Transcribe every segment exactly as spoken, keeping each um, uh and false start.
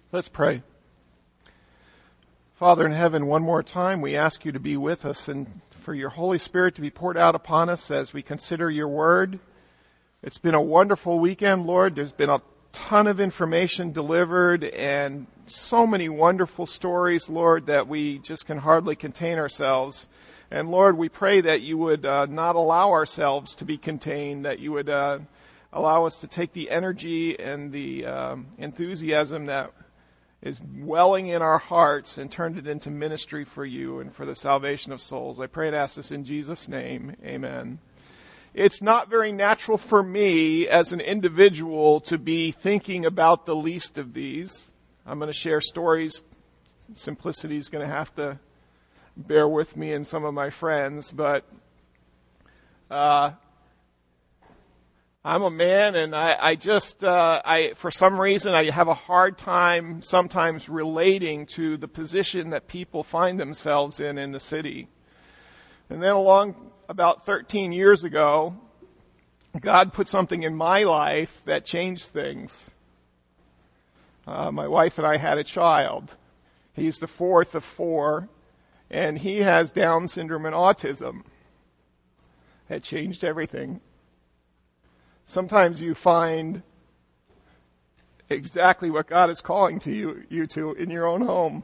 Let's pray. Father in heaven, one more time, we ask you to be with us and for your Holy Spirit to be poured out upon us as we consider your word. It's been a wonderful weekend, Lord. There's been a ton of information delivered and so many wonderful stories, Lord, that we just can hardly contain ourselves. And Lord, we pray that you would uh, not allow ourselves to be contained, that you would uh, allow us to take the energy and the um, enthusiasm that is welling in our hearts and turned it into ministry for you and for the salvation of souls. I pray and ask this in Jesus' name. Amen. It's not very natural for me as an individual to be thinking about the least of these. I'm going to share stories. Simplicity is going to have to bear with me and some of my friends, but uh I'm a man, and I, I just, uh, I, for some reason, I have a hard time sometimes relating to the position that people find themselves in in the city. And then along about thirteen years ago, God put something in my life that changed things. Uh, my wife and I had a child. He's the fourth of four, and he has Down syndrome and autism. That changed everything. Sometimes you find exactly what God is calling to you, you to in your own home.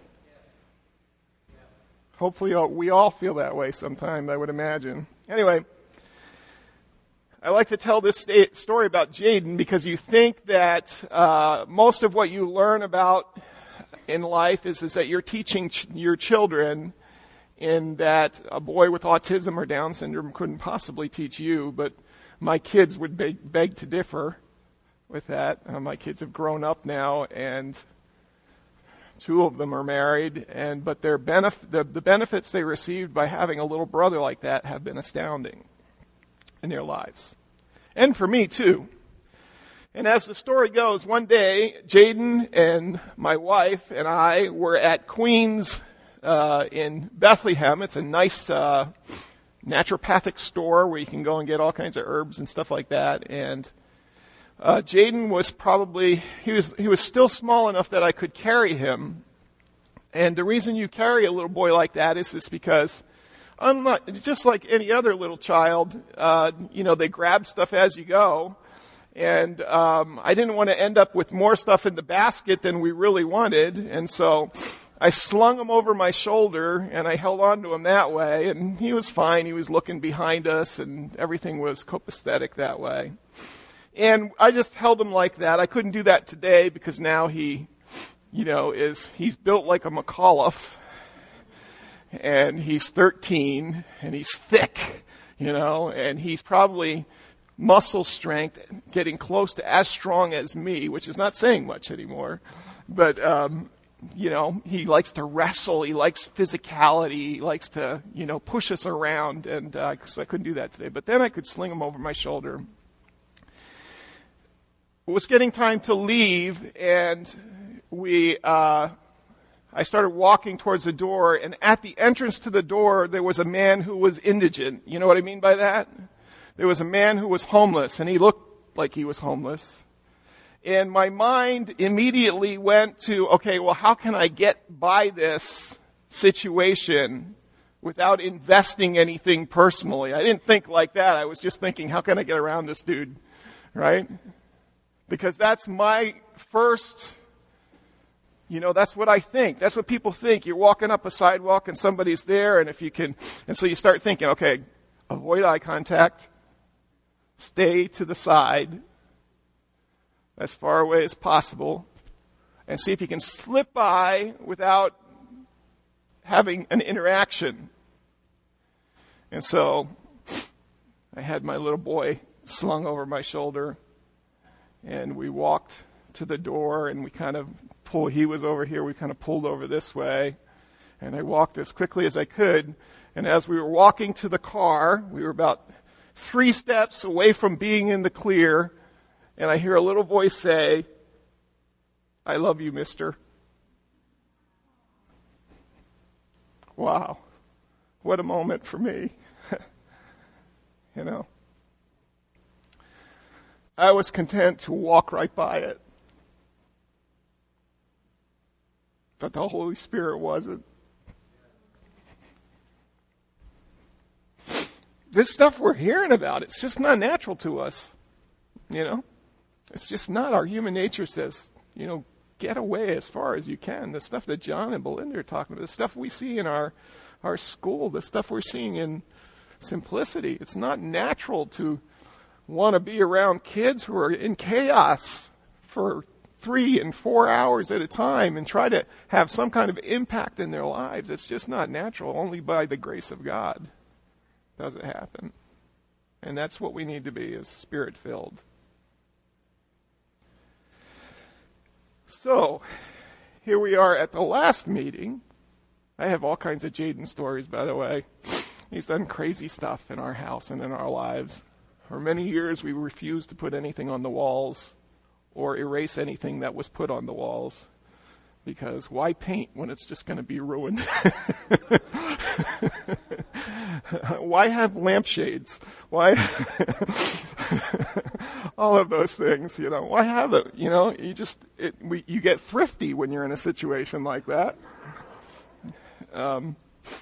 Hopefully we all feel that way sometimes, I would imagine. Anyway, I like to tell this story about Jaden because you think that uh, most of what you learn about in life is, is that you're teaching ch- your children, and that a boy with autism or Down syndrome couldn't possibly teach you, but my kids would beg, beg to differ with that. Uh, my kids have grown up now, and two of them are married, and but their benef- the, the benefits they received by having a little brother like that have been astounding in their lives. And for me, too. And as the story goes, one day, Jaden and my wife and I were at Queen's uh, in Bethlehem. It's a nice Uh, naturopathic store where you can go and get all kinds of herbs and stuff like that. And uh, Jaden was probably, he was he was still small enough that I could carry him. And the reason you carry a little boy like that is, is because, unlike, just like any other little child, uh, you know, they grab stuff as you go. And um, I didn't want to end up with more stuff in the basket than we really wanted. And so I slung him over my shoulder, and I held on to him that way, and he was fine. He was looking behind us, and everything was copacetic that way. And I just held him like that. I couldn't do that today because now he, you know, is he's built like a McAuliffe, and he's thirteen, and he's thick, you know, and he's probably muscle strength getting close to as strong as me, which is not saying much anymore, but um you know, he likes to wrestle, he likes physicality, he likes to, you know, push us around, and uh, so I couldn't do that today. But then I could sling him over my shoulder. It was getting time to leave, and we, uh, I started walking towards the door, and at the entrance to the door, there was a man who was indigent. You know what I mean by that? There was a man who was homeless, and he looked like he was homeless. And my mind immediately went to, okay, well, how can I get by this situation without investing anything personally? I didn't think like that. I was just thinking, how can I get around this dude, right? Because that's my first, you know, that's what I think. That's what people think. You're walking up a sidewalk and somebody's there, and if you can, and so you start thinking, okay, avoid eye contact, stay to the side, as far away as possible, and see if you can slip by without having an interaction. And so I had my little boy slung over my shoulder, and we walked to the door, and we kind of pulled, he was over here, we kind of pulled over this way, and I walked as quickly as I could. And as we were walking to the car, we were about three steps away from being in the clear, and I hear a little voice say, "I love you, mister." Wow. What a moment for me. You know. I was content to walk right by it. but the Holy Spirit wasn't. This stuff we're hearing about, it's just not natural to us. You know? It's just not. Our human nature says, you know, get away as far as you can. The stuff that John and Belinda are talking about, the stuff we see in our, our school, the stuff we're seeing in Simplicity. It's not natural to want to be around kids who are in chaos for three and four hours at a time and try to have some kind of impact in their lives. It's just not natural. Only by the grace of God does it happen. And that's what we need to be, is Spirit-filled. So, here we are at the last meeting. I have all kinds of Jaden stories, by the way. He's done crazy stuff in our house and in our lives. For many years, we refused to put anything on the walls or erase anything that was put on the walls. Because why paint when it's just going to be ruined? Why have lampshades? Why? All of those things, you know. Why have it? You know, you just, it, we, you get thrifty when you're in a situation like that. Um,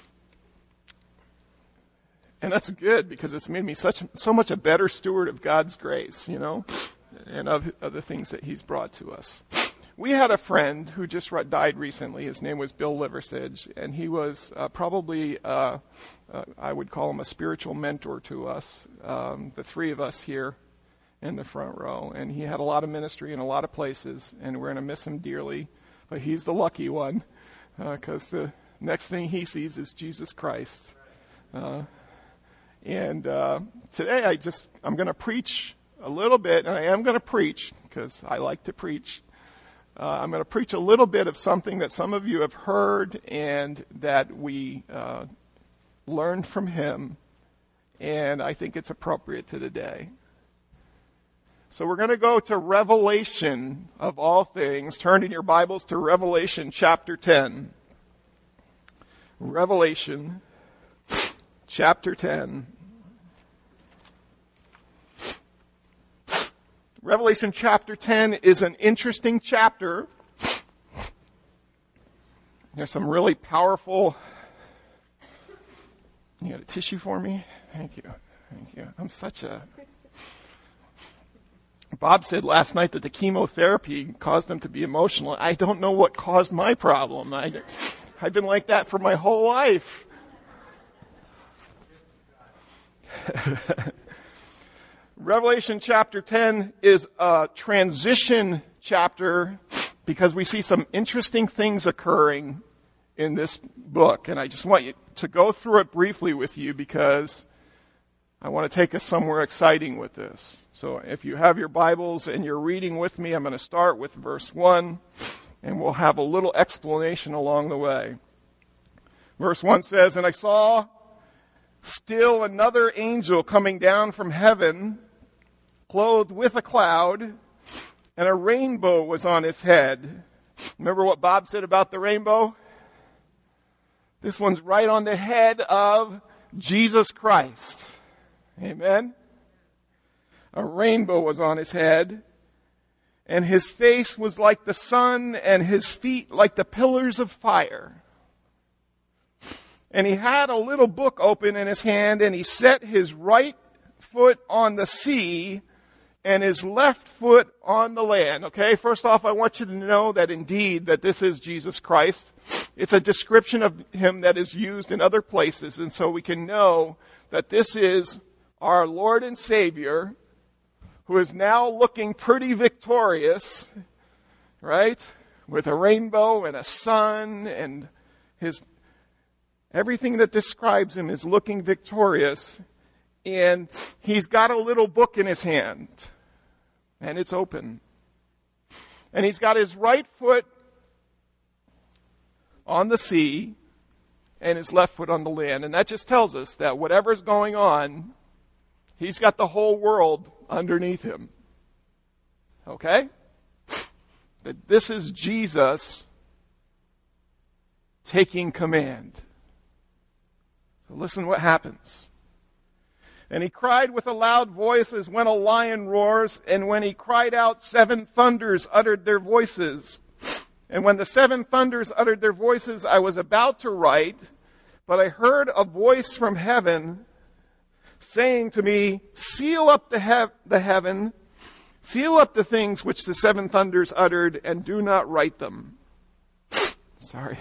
and that's good, because it's made me such so much a better steward of God's grace, you know, and of, of the things that He's brought to us. We had a friend who just died recently. His name was Bill Liversidge, and he was uh, probably, uh, uh, I would call him a spiritual mentor to us, um, the three of us here in the front row. And he had a lot of ministry in a lot of places, and we're going to miss him dearly. But he's the lucky one, because uh, the next thing he sees is Jesus Christ. Uh, and uh, today I just, I'm going to preach a little bit, and I am going to preach, because I like to preach. Uh, I'm going to preach a little bit of something that some of you have heard and that we uh, learned from him, and I think it's appropriate to the day. So we're going to go to Revelation, of all things. Turn in your Bibles to Revelation chapter ten. Revelation chapter ten. Revelation chapter ten is an interesting chapter. There's some really powerful... You got a tissue for me? Thank you. Thank you. I'm such a... Bob said last night that the chemotherapy caused him to be emotional. I don't know what caused my problem. I, I've been like that for my whole life. Revelation chapter ten is a transition chapter because we see some interesting things occurring in this book. And I just want you to go through it briefly with you because I want to take us somewhere exciting with this. So if you have your Bibles and you're reading with me, I'm going to start with verse one, and we'll have a little explanation along the way. Verse one says, "And I saw still another angel coming down from heaven, clothed with a cloud, and a rainbow was on his head." Remember what Bob said about the rainbow? This one's right on the head of Jesus Christ. Amen? A rainbow was on his head, and his face was like the sun, and his feet like the pillars of fire. And he had a little book open in his hand, and he set his right foot on the sea and his left foot on the land. Okay, first off, I want you to know that indeed that this is Jesus Christ. It's a description of him that is used in other places, and so we can know that this is our Lord and Savior, who is now looking pretty victorious, right? With a rainbow and a sun, and his everything that describes him is looking victorious. And he's got a little book in his hand, and it's open. And he's got his right foot on the sea and his left foot on the land. And that just tells us that whatever's going on, he's got the whole world underneath him. Okay? That this is Jesus taking command. So listen what happens. "And he cried with a loud voice as when a lion roars, and when he cried out, seven thunders uttered their voices. And when the seven thunders uttered their voices, I was about to write, but I heard a voice from heaven saying to me, seal up the, he- the heaven, seal up the things which the seven thunders uttered, and do not write them. Sorry.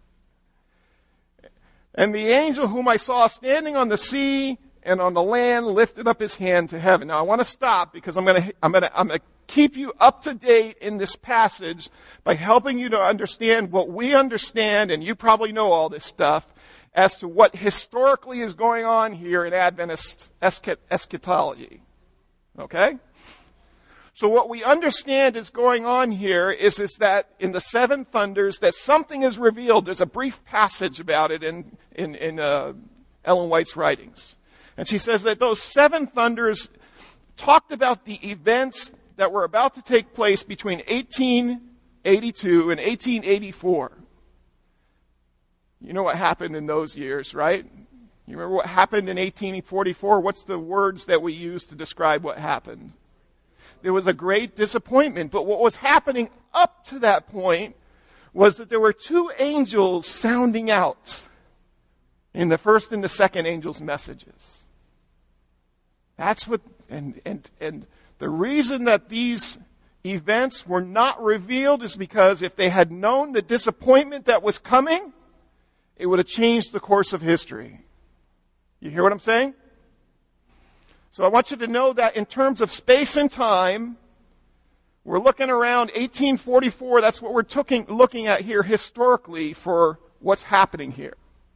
And the angel whom I saw standing on the sea and on the land lifted up his hand to heaven. Now I want to stop because I'm going to I'm going to I'm going to keep you up to date in this passage by helping you to understand what we understand, and you probably know all this stuff, as to what historically is going on here in Adventist eschatology. Okay? So what we understand is going on here is, is that in the seven thunders that something is revealed. There's a brief passage about it in, in, in uh, Ellen White's writings. And she says that those seven thunders talked about the events that were about to take place between eighteen eighty-two and eighteen eighty-four. You know what happened in those years, right? You remember what happened in eighteen forty-four? What's the words that we use to describe what happened? There was a great disappointment, but what was happening up to that point was that there were two angels sounding out in the first and the second angel's messages. That's what, and, and, and the reason that these events were not revealed is because if they had known the disappointment that was coming, it would have changed the course of history. You hear what I'm saying? So I want you to know that in terms of space and time, we're looking around eighteen forty-four. That's what we're tooking, looking at here historically for what's happening here.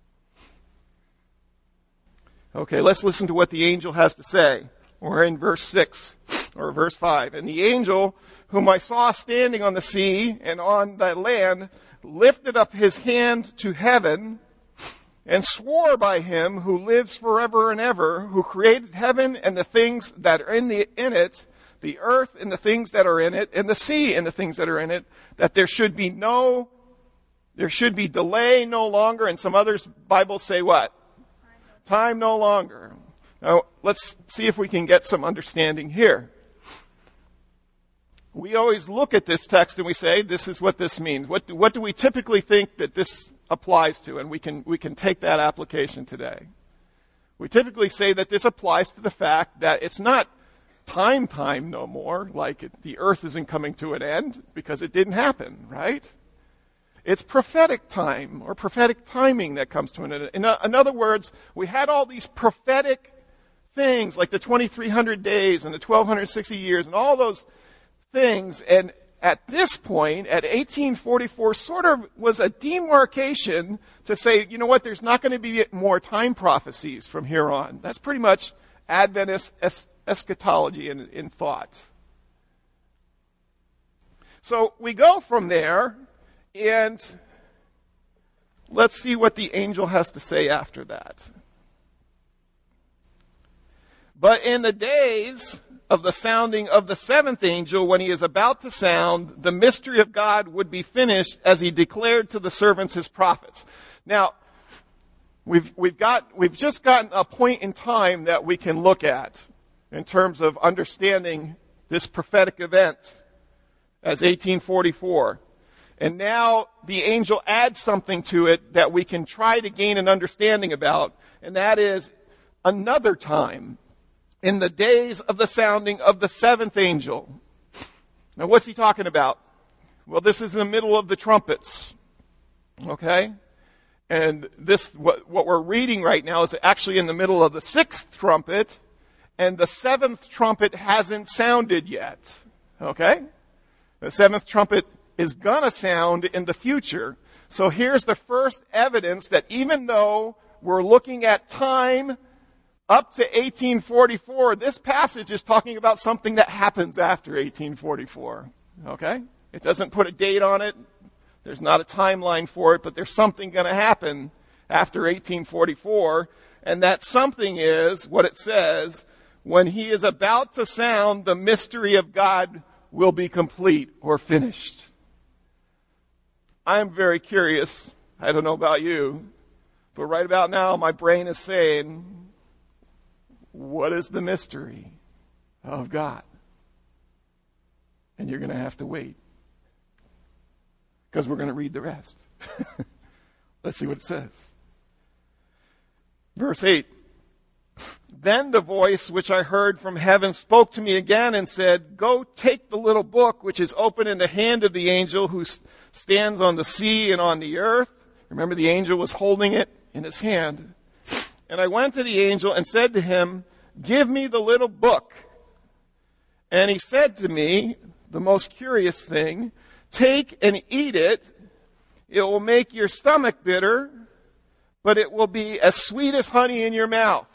Okay, let's listen to what the angel has to say. We're in verse six, or verse five. And the angel whom I saw standing on the sea and on the land lifted up his hand to heaven and swore by him who lives forever and ever, who created heaven and the things that are in, the, in it, the earth and the things that are in it, and the sea and the things that are in it, that there should be no, there should be delay no longer. And some others, Bibles say what? Time no longer. Now, let's see if we can get some understanding here. We always look at this text and we say, this is what this means. What do, what do we typically think that this applies to? And we can, we can take that application today. We typically say that this applies to the fact that it's not time time no more, like it, the earth isn't coming to an end because it didn't happen, right? It's prophetic time or prophetic timing that comes to an end. In, in other words, we had all these prophetic things like the twenty-three hundred days and the twelve sixty years and all those things. And at this point, at eighteen forty-four, sort of was a demarcation to say, you know what, there's not going to be more time prophecies from here on. That's pretty much Adventist es- eschatology in, in thought. So we go from there, and let's see what the angel has to say after that. But in the days of the sounding of the seventh angel, when he is about to sound, the mystery of God would be finished as he declared to the servants his prophets. Now, we've, we've got, we've just gotten a point in time that we can look at in terms of understanding this prophetic event as eighteen forty-four. And now the angel adds something to it that we can try to gain an understanding about, and that is another time in the days of the sounding of the seventh angel. Now what's he talking about? Well, this is in the middle of the trumpets. Okay? And this, what, what we're reading right now is actually in the middle of the sixth trumpet, and the seventh trumpet hasn't sounded yet. Okay? The seventh trumpet is gonna sound in the future. So here's the first evidence that even though we're looking at time up to eighteen forty-four, this passage is talking about something that happens after eighteen forty-four. Okay? It doesn't put a date on it. There's not a timeline for it, but there's something going to happen after eighteen forty-four. And that something is what it says, when he is about to sound, the mystery of God will be complete or finished. I'm very curious. I don't know about you, but right about now my brain is saying, what is the mystery of God? And you're going to have to wait. because we're going to read the rest. Let's see what it says. Verse eight. Then the voice which I heard from heaven spoke to me again and said, go take the little book which is open in the hand of the angel who stands on the sea and on the earth. Remember, the angel was holding it in his hand. And I went to the angel and said to him, give me the little book. And he said to me, the most curious thing, take and eat it. It will make your stomach bitter, but it will be as sweet as honey in your mouth.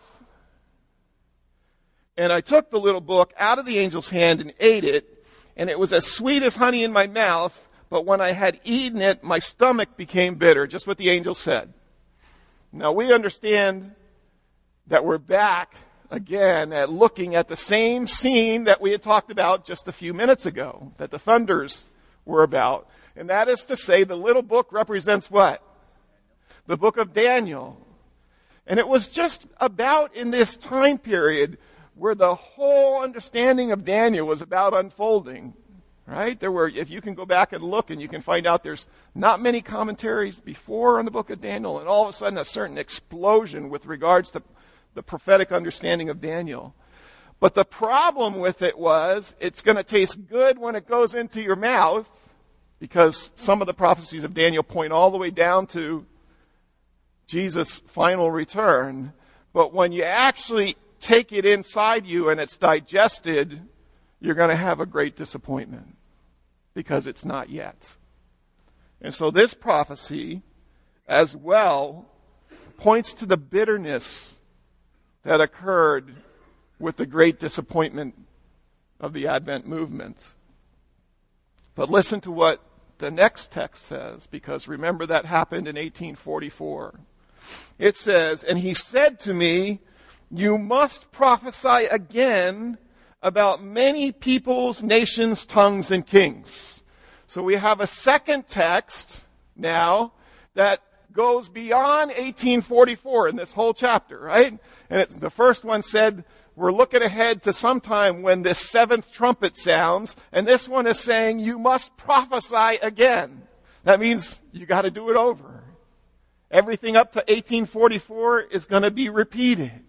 And I took the little book out of the angel's hand and ate it, and it was as sweet as honey in my mouth, but when I had eaten it, my stomach became bitter, just what the angel said. Now we understand that we're back again at looking at the same scene that we had talked about just a few minutes ago, that the thunders were about. And that is to say, the little book represents what? The book of Daniel. And it was just about in this time period where the whole understanding of Daniel was about unfolding. Right? There were, if you can go back and look, and you can find out there's not many commentaries before on the book of Daniel, and all of a sudden a certain explosion with regards to the prophetic understanding of Daniel. But the problem with it was, it's going to taste good when it goes into your mouth, because some of the prophecies of Daniel point all the way down to Jesus' final return. But when you actually take it inside you and it's digested, you're going to have a great disappointment, because it's not yet. And so this prophecy as well points to the bitterness that occurred with the great disappointment of the Advent movement. But listen to what the next text says, because remember that happened in eighteen forty-four. It says, and he said to me, you must prophesy again about many peoples, nations, tongues, and kings. So we have a second text now that goes beyond eighteen forty-four in this whole chapter, right? And it's, the first one said, we're looking ahead to some time when this seventh trumpet sounds, and this one is saying, you must prophesy again. That means you got to do it over. Everything up to eighteen forty-four is going to be repeated.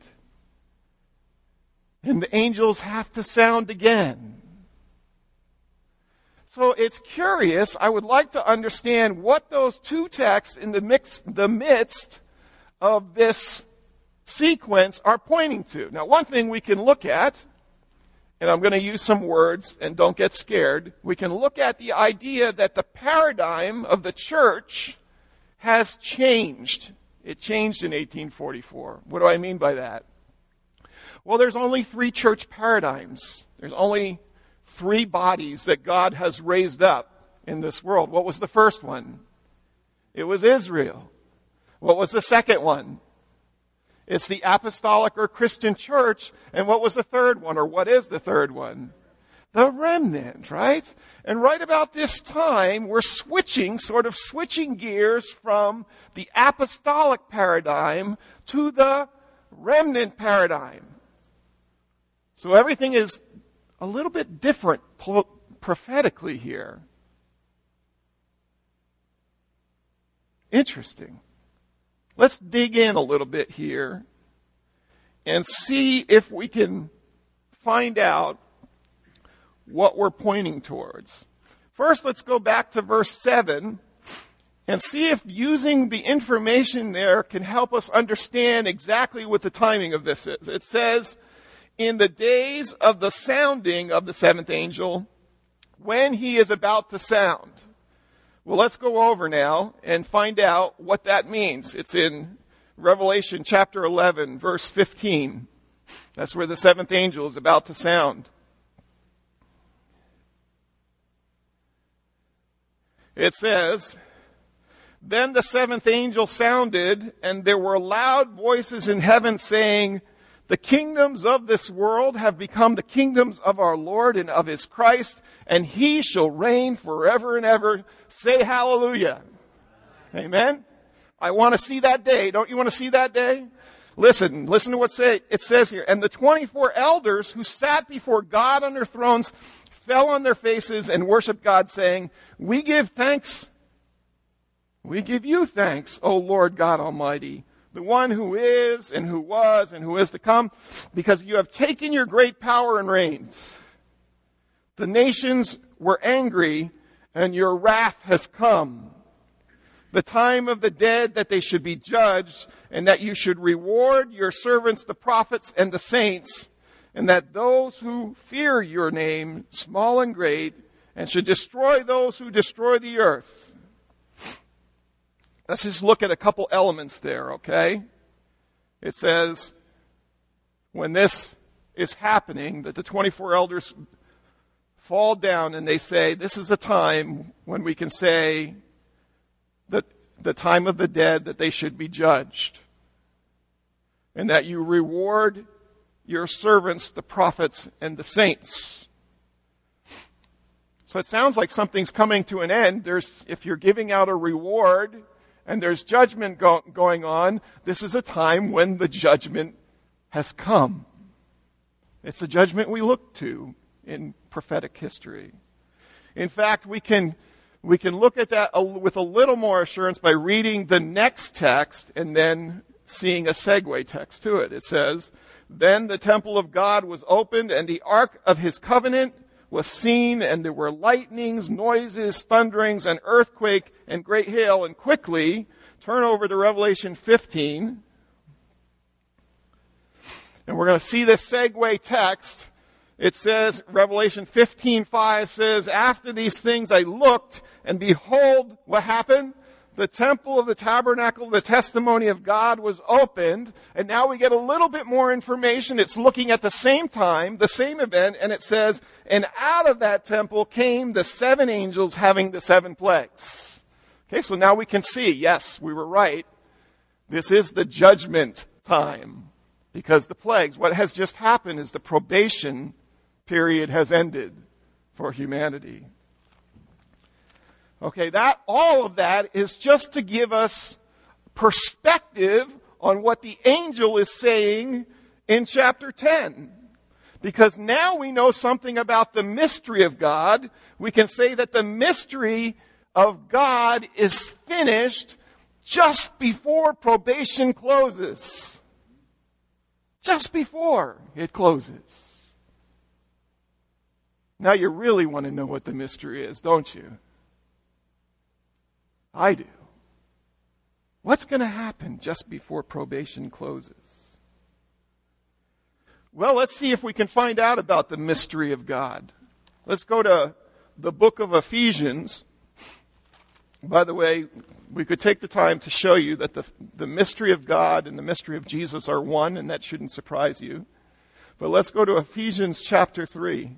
And the angels have to sound again. So it's curious. I would like to understand what those two texts in the, mix, the midst of this sequence are pointing to. Now, one thing we can look at, and I'm going to use some words, and don't get scared. We can look at the idea that the paradigm of the church has changed. It changed in eighteen forty-four. What do I mean by that? Well, there's only three church paradigms. There's only three bodies that God has raised up in this world. What was the first one? It was Israel. What was the second one? It's the apostolic or Christian church. And what was the third one? Or what is the third one? The remnant, right? And right about this time, we're switching, sort of switching gears from the apostolic paradigm to the remnant paradigm. So everything is a little bit different prophetically here. Interesting. Let's dig in a little bit here and see if we can find out what we're pointing towards. First, let's go back to verse seven and see if using the information there can help us understand exactly what the timing of this is. It says, in the days of the sounding of the seventh angel, when he is about to sound. Well, let's go over now and find out what that means. It's in Revelation chapter eleven, verse fifteen. That's where the seventh angel is about to sound. It says, then the seventh angel sounded, and there were loud voices in heaven saying, the kingdoms of this world have become the kingdoms of our Lord and of his Christ, and he shall reign forever and ever. Say hallelujah. Amen. I want to see that day. Don't you want to see that day? Listen, listen to what say, it says here. And the twenty-four elders who sat before God on their thrones fell on their faces and worshiped God, saying, we give thanks We give you thanks, O Lord God Almighty, the one who is and who was and who is to come, because you have taken your great power and reigned. The nations were angry, and your wrath has come. The time of the dead that they should be judged, and that you should reward your servants, the prophets and the saints, and that those who fear your name, small and great, and should destroy those who destroy the earth. Let's just look at a couple elements there, okay? It says, when this is happening, that the twenty-four elders fall down and they say, this is a time when we can say that the time of the dead that they should be judged. And that you reward your servants, the prophets and the saints. So it sounds like something's coming to an end. There's, if you're giving out a reward and there's judgment go- going on, this is a time when the judgment has come. It's a judgment we look to in prophetic history. In fact, we can we can look at that a, with a little more assurance by reading the next text and then seeing a segue text to it. It says, "Then the temple of God was opened, and the ark of his covenant was seen, and there were lightnings, noises, thunderings, and earthquake, and great hail." And quickly, turn over to Revelation fifteen. And we're going to see this segue text. It says, Revelation fifteen five says, "After these things I looked, and behold," what happened? "The temple of the tabernacle of the testimony of God was opened." And now we get a little bit more information. It's looking at the same time, the same event, and it says, "And out of that temple came the seven angels having the seven plagues." Okay, so now we can see, yes, we were right. This is the judgment time. Because the plagues, what has just happened is the probation period has ended for humanity. Okay, that, all of that is just to give us perspective on what the angel is saying in chapter ten. Because now we know something about the mystery of God. We can say that the mystery of God is finished just before probation closes. Just before it closes. Now you really want to know what the mystery is, don't you? I do. What's going to happen just before probation closes? Well, let's see if we can find out about the mystery of God. Let's go to the book of Ephesians. By the way, we could take the time to show you that the, the mystery of God and the mystery of Jesus are one, and that shouldn't surprise you. But let's go to Ephesians chapter three.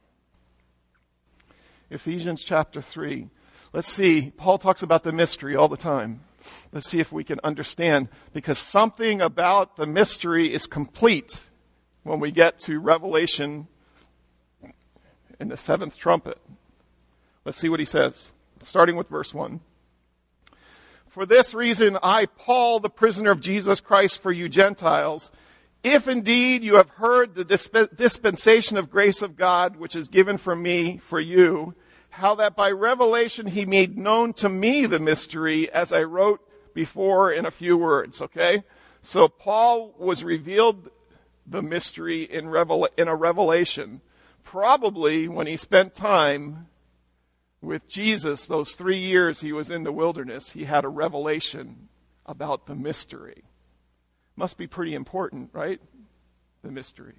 Ephesians chapter three. Let's see. Paul talks about the mystery all the time. Let's see if we can understand, because something about the mystery is complete when we get to Revelation in the seventh trumpet. Let's see what he says, starting with verse one. "For this reason, I, Paul, the prisoner of Jesus Christ for you Gentiles, if indeed you have heard the disp- dispensation of grace of God, which is given for me, for you, how that by revelation he made known to me the mystery, as I wrote before in a few words." Okay? So Paul was revealed the mystery in, revel- in a revelation, probably when he spent time with Jesus, those three years he was in the wilderness. He had a revelation about the mystery. Must be pretty important, right? The mystery.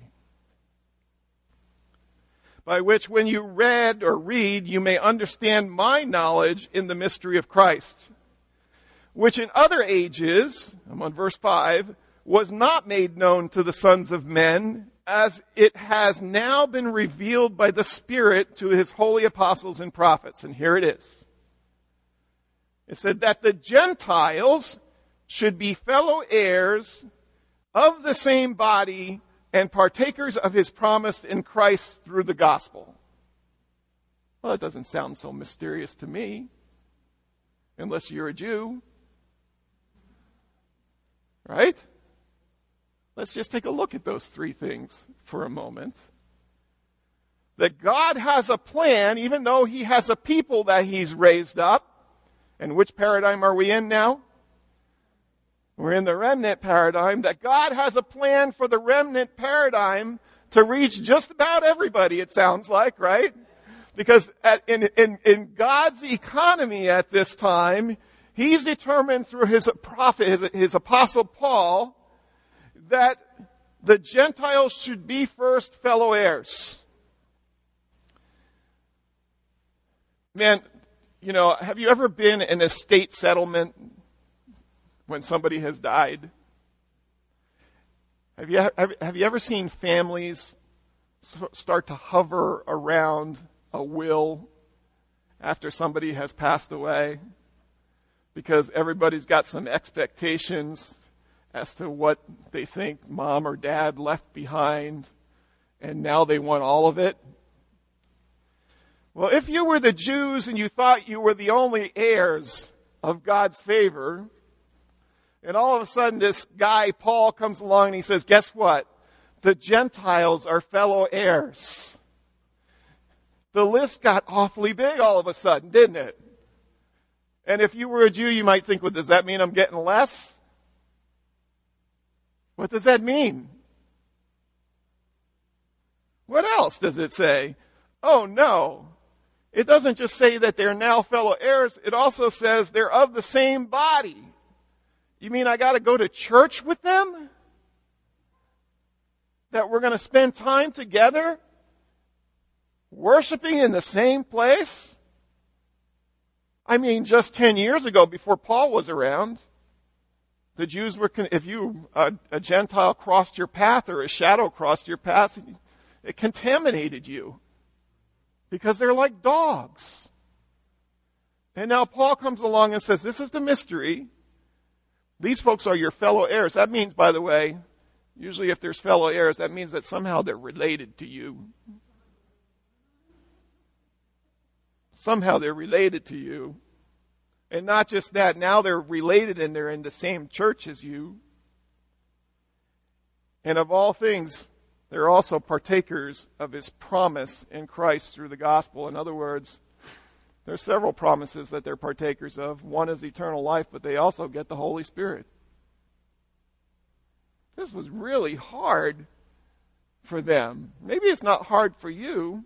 "By which when you read or read, you may understand my knowledge in the mystery of Christ, which in other ages," I'm on verse five, "was not made known to the sons of men, as it has now been revealed by the Spirit to his holy apostles and prophets." And here it is. It said that the Gentiles should be fellow heirs of the same body and partakers of his promise in Christ through the gospel. Well, that doesn't sound so mysterious to me, unless you're a Jew. Right? Let's just take a look at those three things for a moment. That God has a plan, even though he has a people that he's raised up, And which paradigm are we in now? We're in the remnant paradigm, that God has a plan for the remnant paradigm to reach just about everybody, it sounds like, right? Because at, in, in, in God's economy at this time, He's determined through His prophet, His, his apostle Paul, that the Gentiles should be first fellow heirs. Man, you know, have you ever been in a estate settlement when somebody has died? Have you, have, have you ever seen families start to hover around a will after somebody has passed away? Because everybody's got some expectations as to what they think mom or dad left behind, and now they want all of it. Well, if you were the Jews and you thought you were the only heirs of God's favor, and all of a sudden this guy, Paul, comes along and he says, guess what? The Gentiles are fellow heirs. The list got awfully big all of a sudden, didn't it? And if you were a Jew, you might think, well, does that mean I'm getting less? What does that mean? What else does it say? Oh, no. It doesn't just say that they're now fellow heirs. It also says they're of the same body. You mean I got to go to church with them? That we're going to spend time together? Worshiping in the same place? I mean, just ten years ago, before Paul was around, the Jews were, if you, a, a Gentile crossed your path or a shadow crossed your path, it contaminated you. Because they're like dogs. And now Paul comes along and says, this is the mystery. These folks are your fellow heirs. That means, by the way, usually if there's fellow heirs, that means that somehow they're related to you. Somehow they're related to you. And not just that, now they're related and they're in the same church as you. And of all things, they're also partakers of His promise in Christ through the gospel. In other words, there's several promises that they're partakers of. One is eternal life, but they also get the Holy Spirit. This was really hard for them. Maybe it's not hard for you.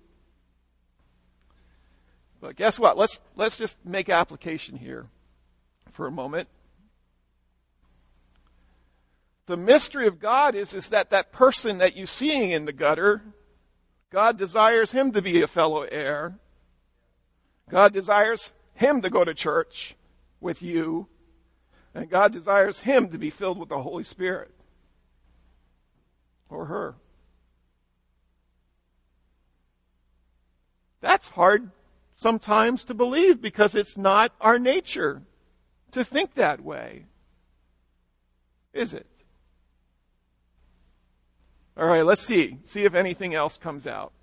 But guess what? Let's let's just make application here for a moment. The mystery of God is, is that that person that you're seeing in the gutter, God desires him to be a fellow heir. God desires him to go to church with you. And God desires him to be filled with the Holy Spirit. Or her. That's hard sometimes to believe because it's not our nature to think that way. Is it? All right, let's see. See if anything else comes out.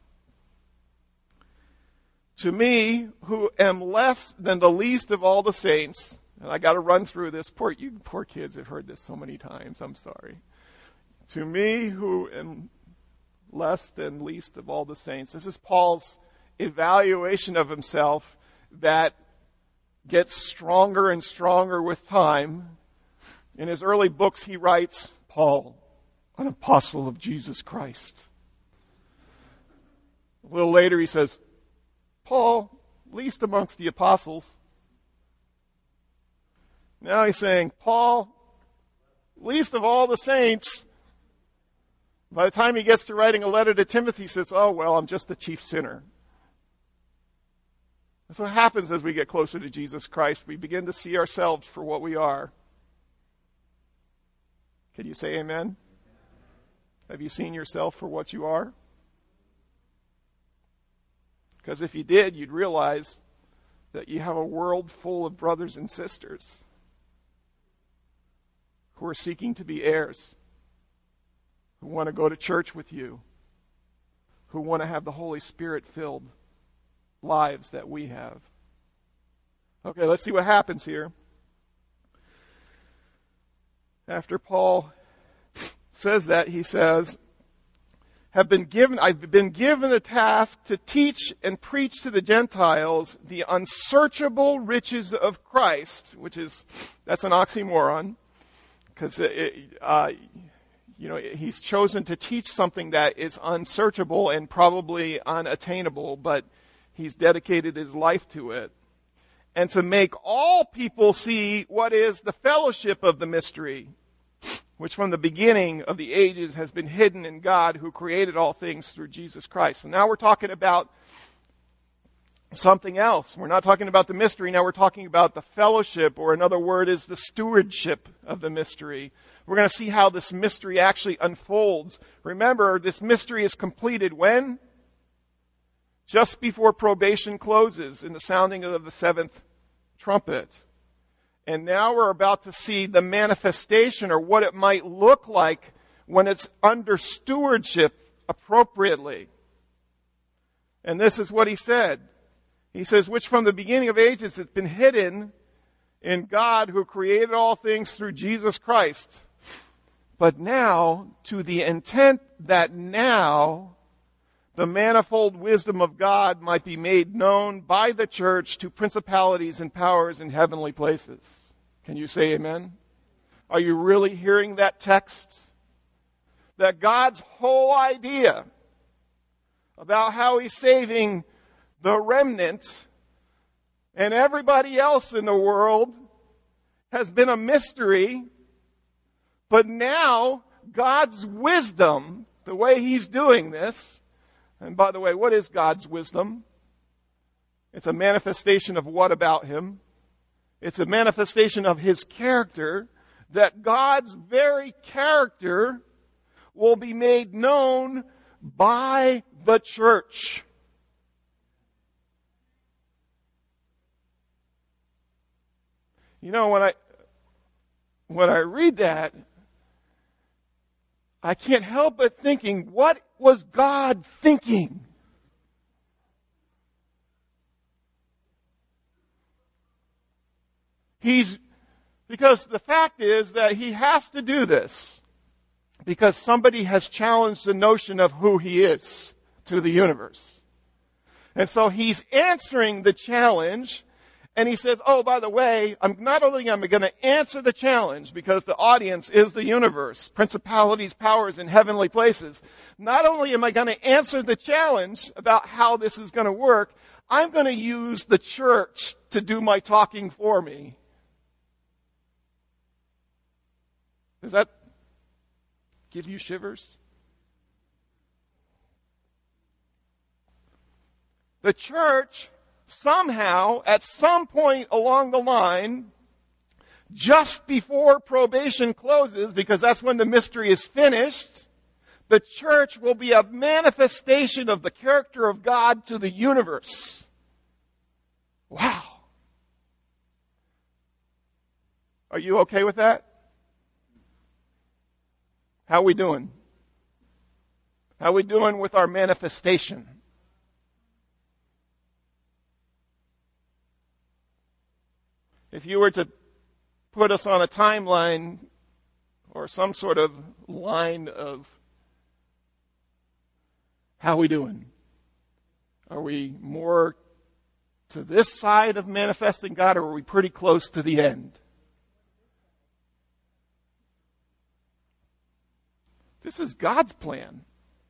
To me, who am less than the least of all the saints, and I got to run through this. Poor, you poor kids have heard this so many times. I'm sorry. To me, who am less than least of all the saints. This is Paul's evaluation of himself that gets stronger and stronger with time. In his early books, he writes, Paul, an apostle of Jesus Christ. A little later, he says, Paul, least amongst the apostles. Now he's saying, Paul, least of all the saints. By the time he gets to writing a letter to Timothy, he says, oh, well, I'm just the chief sinner. That's what happens as we get closer to Jesus Christ. We begin to see ourselves for what we are. Can you say amen? Have you seen yourself for what you are? Because if you did, you'd realize that you have a world full of brothers and sisters who are seeking to be heirs, who want to go to church with you, who want to have the Holy Spirit-filled lives that we have. Okay, let's see what happens here. After Paul says that, he says, have been given, I've been given the task to teach and preach to the Gentiles the unsearchable riches of Christ, which is, that's an oxymoron, because uh, you know, he's chosen to teach something that is unsearchable and probably unattainable, but he's dedicated his life to it. And to make all people see what is the fellowship of the mystery, which from the beginning of the ages has been hidden in God who created all things through Jesus Christ. So now we're talking about something else. We're not talking about the mystery. Now we're talking about the fellowship, or another word is the stewardship of the mystery. We're going to see how this mystery actually unfolds. Remember, this mystery is completed when? Just before probation closes in the sounding of the seventh trumpet. And now we're about to see the manifestation, or what it might look like when it's under stewardship appropriately. And this is what he said. He says, which from the beginning of ages has been hidden in God who created all things through Jesus Christ. But now, to the intent that now the manifold wisdom of God might be made known by the church to principalities and powers in heavenly places. Can you say amen? Are you really hearing that text? That God's whole idea about how he's saving the remnant and everybody else in the world has been a mystery, but now God's wisdom, the way he's doing this, and by the way, what is God's wisdom? It's a manifestation of what about him? It's a manifestation of his character, that God's very character will be made known by the church. You know, when I when I read that, I can't help but thinking, what was God thinking? He's, because the fact is that he has to do this because somebody has challenged the notion of who he is to the universe. And so he's answering the challenge. And he says, oh, by the way, I'm not only am I going to answer the challenge because the audience is the universe, principalities, powers in heavenly places. Not only am I going to answer the challenge about how this is going to work, I'm going to use the church to do my talking for me. Does that give you shivers? The church somehow, at some point along the line, just before probation closes, because that's when the mystery is finished, the church will be a manifestation of the character of God to the universe. Wow. Are you okay with that? How are we doing? How are we doing with our manifestation? If you were to put us on a timeline or some sort of line of how are we doing? Are we more to this side of manifesting God, or are we pretty close to the end? This is God's plan.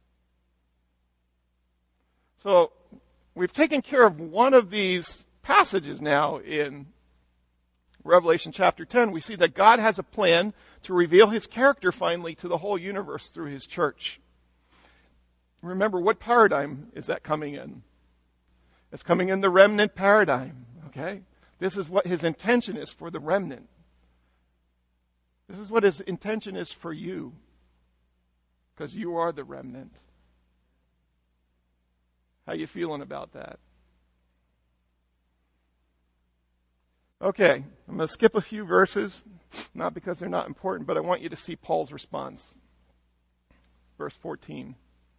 So we've taken care of one of these passages now in Revelation chapter ten. We see that God has a plan to reveal his character finally to the whole universe through his church. Remember, what paradigm is that coming in? It's coming in the remnant paradigm, okay? This is what his intention is for the remnant. This is what his intention is for you, because you are the remnant. How you feeling about that? Okay, I'm going to skip a few verses, not because they're not important, but I want you to see Paul's response. Verse fourteen.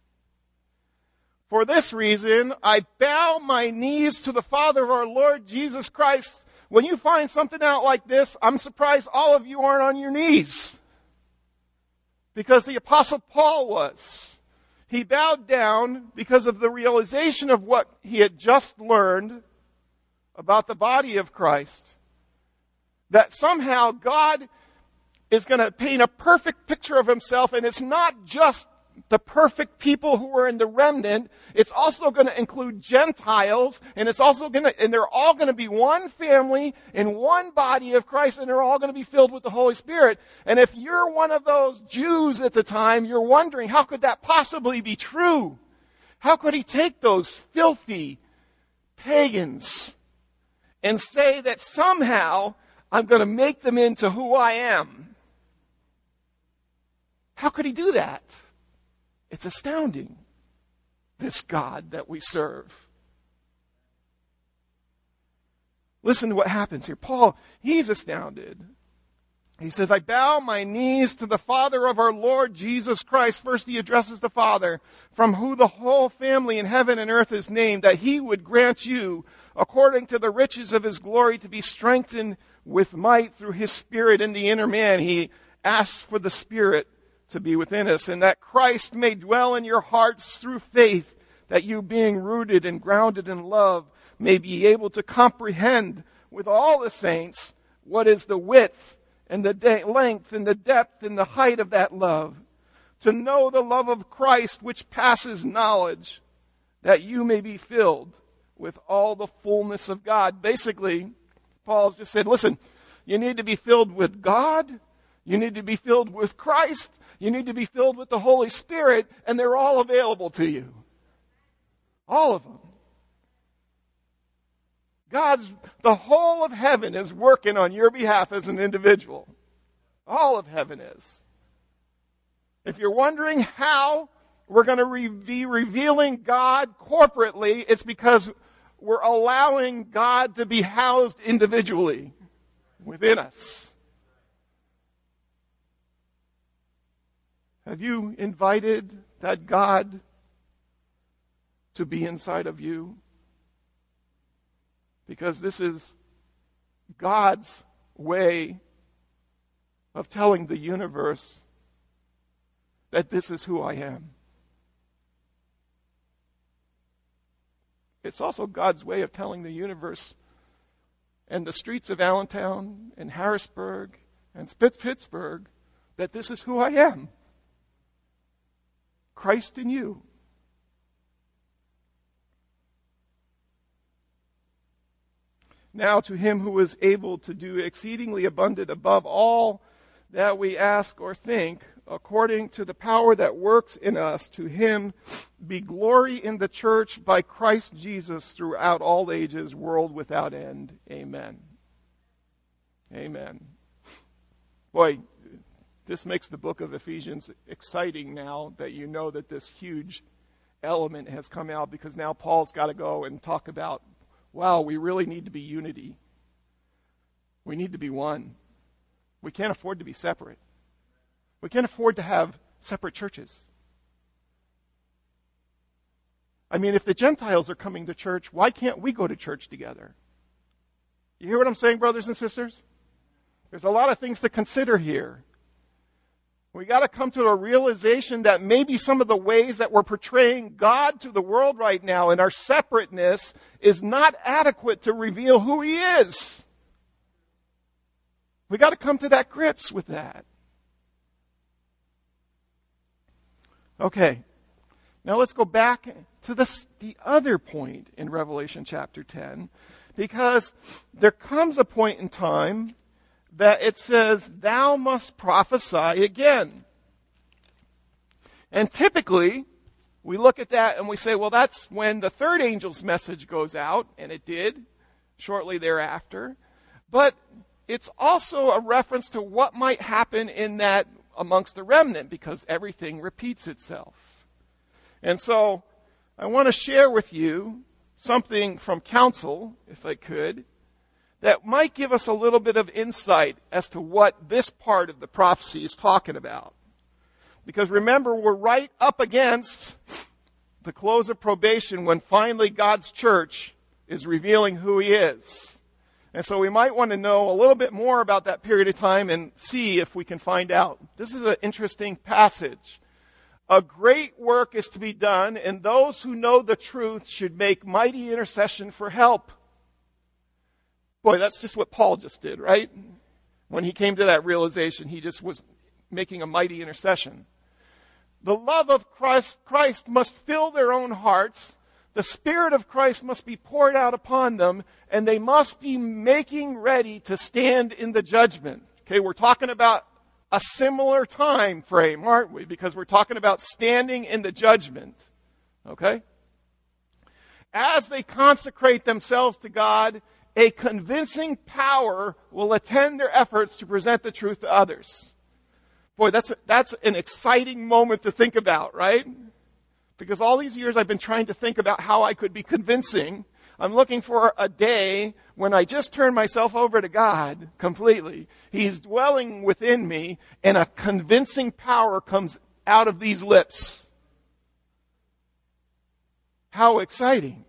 For this reason, I bow my knees to the Father of our Lord Jesus Christ. When you find something out like this, I'm surprised all of you aren't on your knees. Because the Apostle Paul was. He bowed down because of the realization of what he had just learned about the body of Christ. That somehow God is going to paint a perfect picture of himself, and it's not just the perfect people who are in the remnant. It's also going to include Gentiles, and it's also going to, and they're all going to be one family in one body of Christ, and they're all going to be filled with the Holy Spirit. And if you're one of those Jews at the time, you're wondering, how could that possibly be true? How could he take those filthy pagans and say that somehow I'm going to make them into who I am? How could he do that? It's astounding, this God that we serve. Listen to what happens here. Paul, he's astounded. He says, I bow my knees to the Father of our Lord Jesus Christ. First he addresses the Father, from who the whole family in heaven and earth is named, that he would grant you, according to the riches of his glory, to be strengthened with might through his Spirit in the inner man. He asks for the Spirit to be within us, and that Christ may dwell in your hearts through faith, that you, being rooted and grounded in love, may be able to comprehend with all the saints what is the width and the de- length and the depth and the height of that love, to know the love of Christ which passes knowledge, that you may be filled with all the fullness of God. Basically, Paul just said, listen, you need to be filled with God, you need to be filled with Christ, you need to be filled with the Holy Spirit, and they're all available to you. All of them. God's, the whole of heaven is working on your behalf as an individual. All of heaven is. If you're wondering how we're going to re- be revealing God corporately, it's because we're allowing God to be housed individually within us. Have you invited that God to be inside of you? Because this is God's way of telling the universe that this is who I am. It's also God's way of telling the universe and the streets of Allentown and Harrisburg and Pittsburgh that this is who I am. Christ in you. Now to him who is able to do exceedingly abundant above all that we ask or think, according to the power that works in us, to him be glory in the church by Christ Jesus throughout all ages, world without end. Amen. Amen. Boy, this makes the book of Ephesians exciting now that you know that this huge element has come out, because now Paul's got to go and talk about, wow, we really need to be unity. We need to be one. We can't afford to be separate. We can't afford to have separate churches. I mean, if the Gentiles are coming to church, why can't we go to church together? You hear what I'm saying, brothers and sisters? There's a lot of things to consider here. We got to come to a realization that maybe some of the ways that we're portraying God to the world right now in our separateness is not adequate to reveal who he is. We got to come to that grips with that. Okay. Now let's go back to the, the other point in Revelation chapter ten, because there comes a point in time that it says, thou must prophesy again. And typically, we look at that and we say, well, that's when the third angel's message goes out, and it did shortly thereafter. But it's also a reference to what might happen in that amongst the remnant, because everything repeats itself. And so, I want to share with you something from counsel, if I could, that might give us a little bit of insight as to what this part of the prophecy is talking about. Because remember, we're right up against the close of probation when finally God's church is revealing who he is. And so we might want to know a little bit more about that period of time and see if we can find out. This is an interesting passage A great work is to be done, and those who know the truth should make mighty intercession for help. Boy, that's just what Paul just did, right? When he came to that realization, he just was making a mighty intercession. The love of Christ, Christ must fill their own hearts. The Spirit of Christ must be poured out upon them, and they must be making ready to stand in the judgment. Okay, we're talking about a similar time frame, aren't we? Because we're talking about standing in the judgment. Okay? As they consecrate themselves to God, a convincing power will attend their efforts to present the truth to others. Boy, that's, that's an exciting moment to think about, right? Because all these years I've been trying to think about how I could be convincing. I'm looking for a day when I just turn myself over to God completely. He's dwelling within me, and a convincing power comes out of these lips. How exciting.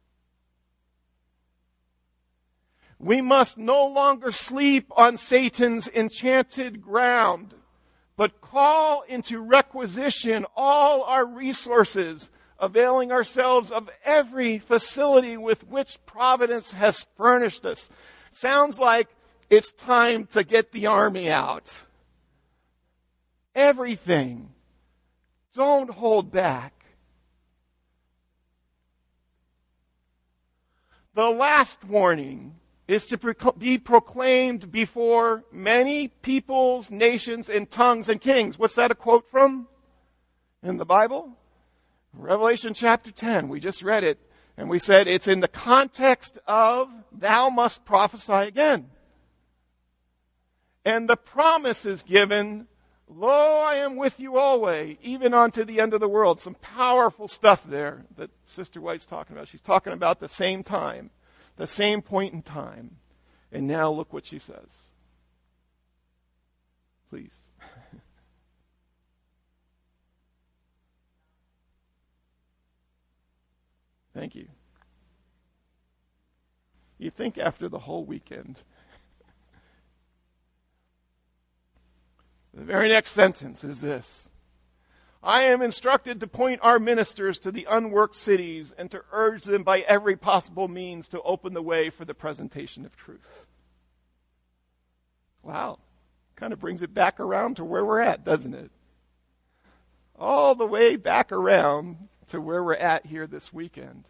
We must no longer sleep on Satan's enchanted ground, but call into requisition all our resources, availing ourselves of every facility with which Providence has furnished us. Sounds like it's time to get the army out. Everything. Don't hold back. The last warning is to pro- be proclaimed before many peoples, nations, and tongues and kings. What's that a quote from in the Bible? Revelation chapter ten. We just read it, and we said it's in the context of thou must prophesy again. And the promise is given, lo, I am with you always, even unto the end of the world. Some powerful stuff there that Sister White's talking about. She's talking about the same time. The same point in time. And now look what she says. Please. Thank you. You think after the whole weekend. The very next sentence is this. I am instructed to point our ministers to the unworked cities and to urge them by every possible means to open the way for the presentation of truth. Wow. Kind of brings it back around to where we're at, doesn't it? All the way back around to where we're at here this weekend.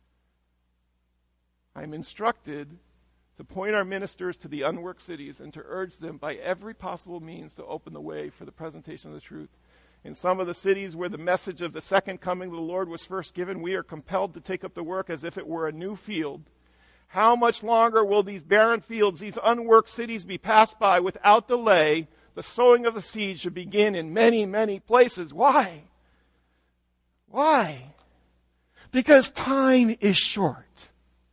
I'm instructed to point our ministers to the unworked cities and to urge them by every possible means to open the way for the presentation of the truth. In some of the cities where the message of the second coming of the Lord was first given, we are compelled to take up the work as if it were a new field. How much longer will these barren fields, these unworked cities be passed by without delay? The sowing of the seed should begin in many, many places. Why? Why? Because time is short.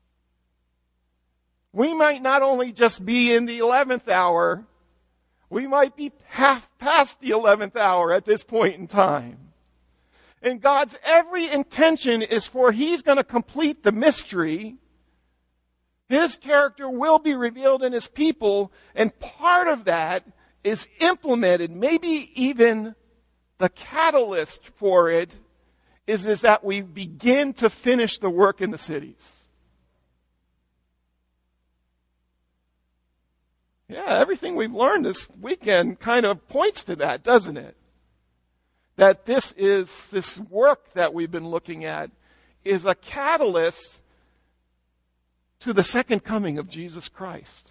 We might not only just be in the eleventh hour, we might be half past the eleventh hour at this point in time. And God's every intention is for He's going to complete the mystery. His character will be revealed in His people, and part of that is implemented, maybe even the catalyst for it is, is that we begin to finish the work in the cities. Yeah, everything we've learned this weekend kind of points to that, doesn't it? That this is, this work that we've been looking at is a catalyst to the second coming of Jesus Christ.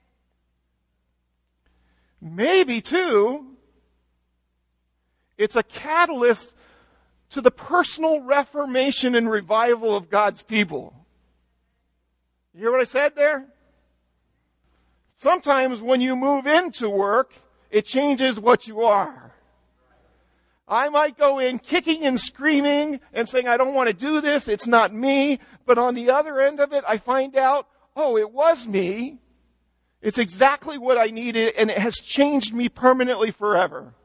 Maybe, too, it's a catalyst to the personal reformation and revival of God's people. You hear what I said there? Sometimes when you move into work, it changes what you are. I might go in kicking and screaming and saying, I don't want to do this, it's not me. But on the other end of it, I find out, oh, it was me. It's exactly what I needed, and it has changed me permanently forever.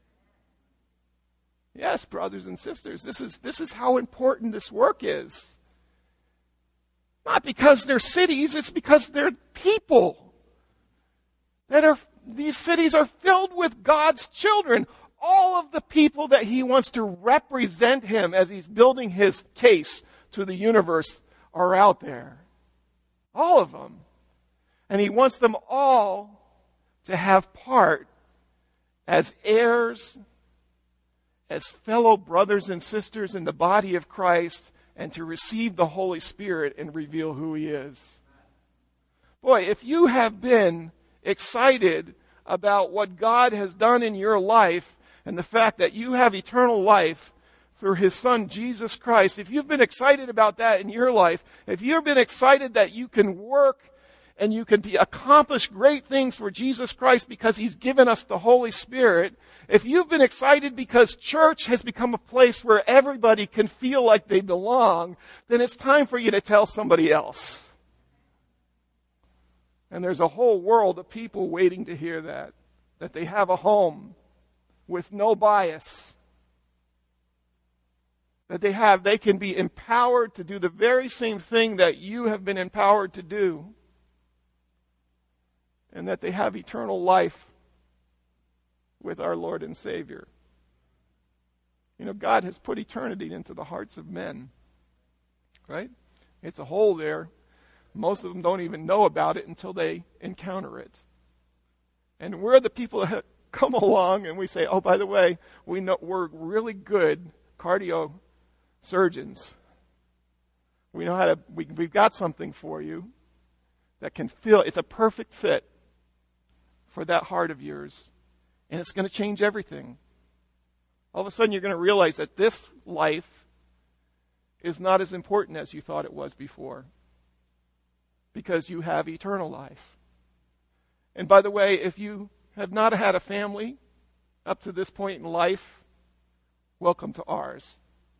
Yes, brothers and sisters, this is, this is how important this work is. Not because they're cities, it's because they're people. That are, these cities are filled with God's children. all of the people that he wants to represent him as he's building his case to the universe are out there. All of them. And he wants them all to have part as heirs, as fellow brothers and sisters in the body of Christ, and to receive the Holy Spirit and reveal who he is. Boy, if you have been excited about what God has done in your life and the fact that you have eternal life through his Son, Jesus Christ, if you've been excited about that in your life, if you've been excited that you can work and you can be accomplish great things for Jesus Christ because he's given us the Holy Spirit, if you've been excited because church has become a place where everybody can feel like they belong, then it's time for you to tell somebody else. And there's a whole world of people waiting to hear that, that they have a home with no bias, that they have, they can be empowered to do the very same thing that you have been empowered to do, and that they have eternal life with our Lord and Savior. You know, God has put eternity into the hearts of men, right? It's a hole there. Most of them don't even know about it until they encounter it. And we're the people that come along and we say, oh, by the way, we know we're really good cardio surgeons. We know how to, we, we've got something for you that can feel, it's a perfect fit for that heart of yours. And it's going to change everything. All of a sudden you're going to realize that this life is not as important as you thought it was before. Because you have eternal life. And by the way, if you have not had a family up to this point in life, welcome to ours.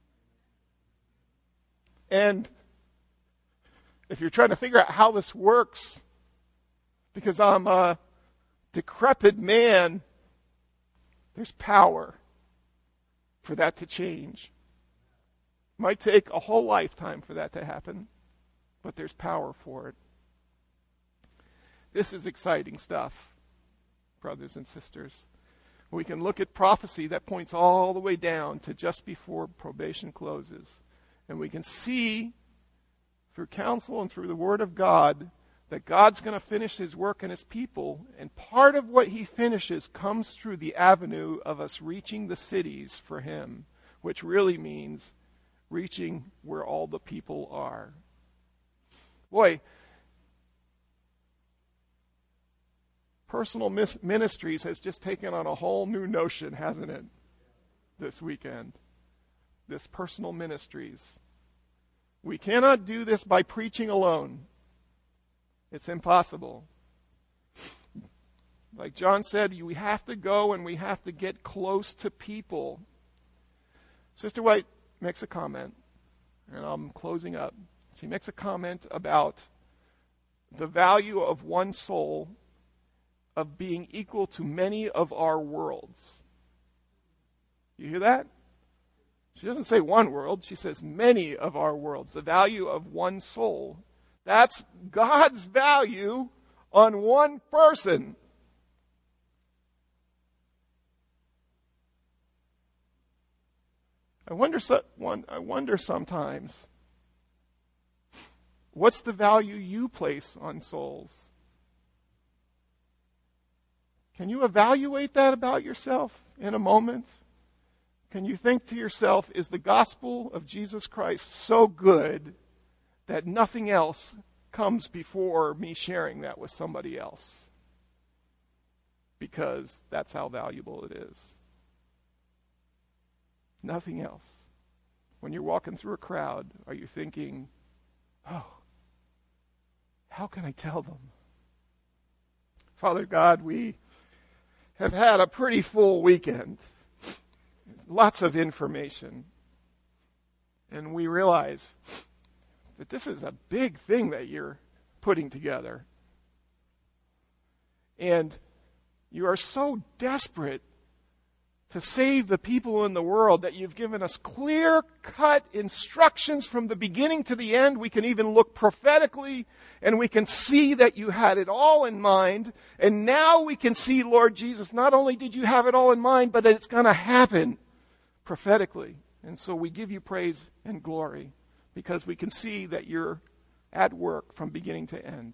And if you're trying to figure out how this works, because I'm a decrepit man, there's power for that to change. Might take a whole lifetime for that to happen, but there's power for it. This is exciting stuff, brothers and sisters. We can look at prophecy that points all the way down to just before probation closes. And we can see through counsel and through the Word of God that God's going to finish his work in his people. And part of what he finishes comes through the avenue of us reaching the cities for him, which really means reaching where all the people are. Boy, personal mis- ministries has just taken on a whole new notion, hasn't it, this weekend? This personal ministries. We cannot do this by preaching alone. It's impossible. Like John said, we have to go and we have to get close to people. Sister White makes a comment, and I'm closing up. She makes a comment about the value of one soul of being equal to many of our worlds. You hear that? She doesn't say one world. She says many of our worlds. The value of one soul. That's God's value on one person. I wonder, I wonder sometimes, what's the value you place on souls? Can you evaluate that about yourself in a moment? Can you think to yourself, is the gospel of Jesus Christ so good that nothing else comes before me sharing that with somebody else? Because that's how valuable it is. Nothing else. When you're walking through a crowd, are you thinking, oh, how can I tell them? Father God, we have had a pretty full weekend. Lots of information. And we realize that this is a big thing that you're putting together. And you are so desperate to save the people in the world, that you've given us clear-cut instructions from the beginning to the end. We can even look prophetically, and we can see that you had it all in mind. And now we can see, Lord Jesus, not only did you have it all in mind, but it's going to happen prophetically. And so we give you praise and glory because we can see that you're at work from beginning to end,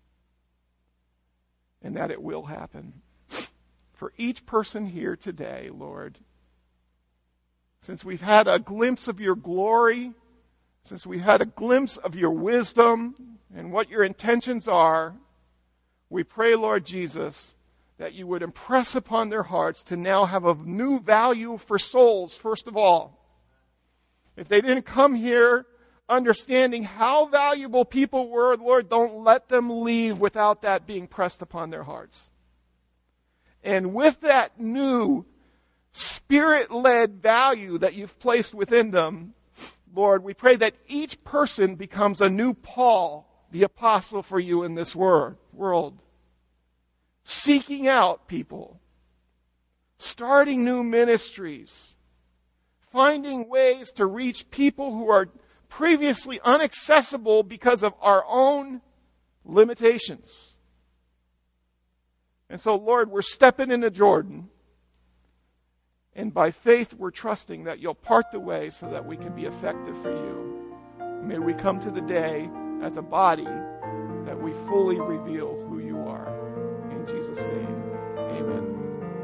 and that it will happen. For each person here today, Lord, since we've had a glimpse of your glory, since we've had a glimpse of your wisdom and what your intentions are, we pray, Lord Jesus, that you would impress upon their hearts to now have a new value for souls, first of all. If they didn't come here understanding how valuable people were, Lord, don't let them leave without that being pressed upon their hearts. And with that new Spirit-led value that you've placed within them, Lord, we pray that each person becomes a new Paul, the apostle for you in this wor- world. Seeking out people, starting new ministries, finding ways to reach people who are previously inaccessible because of our own limitations. And so, Lord, we're stepping into Jordan, and by faith we're trusting that you'll part the way so that we can be effective for you. May we come to the day as a body that we fully reveal who you are. In Jesus' name, amen.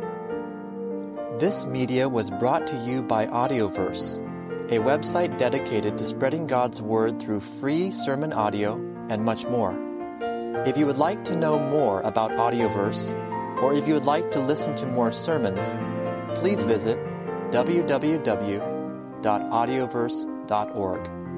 This media was brought to you by Audioverse, a website dedicated to spreading God's Word through free sermon audio and much more. If you would like to know more about Audioverse, or if you would like to listen to more sermons, please visit w w w dot audioverse dot org.